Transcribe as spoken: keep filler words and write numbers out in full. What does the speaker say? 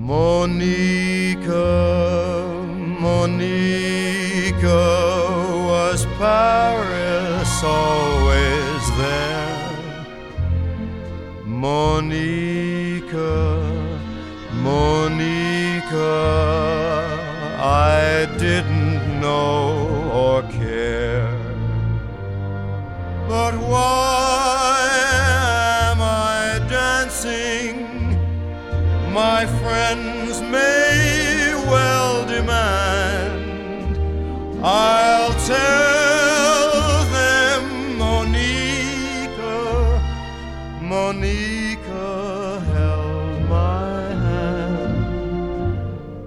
Monica, Monica, was Paris always there? Monica, Monica, I didn't know or care. But why am I dancing? My friends may well demand. I'll tell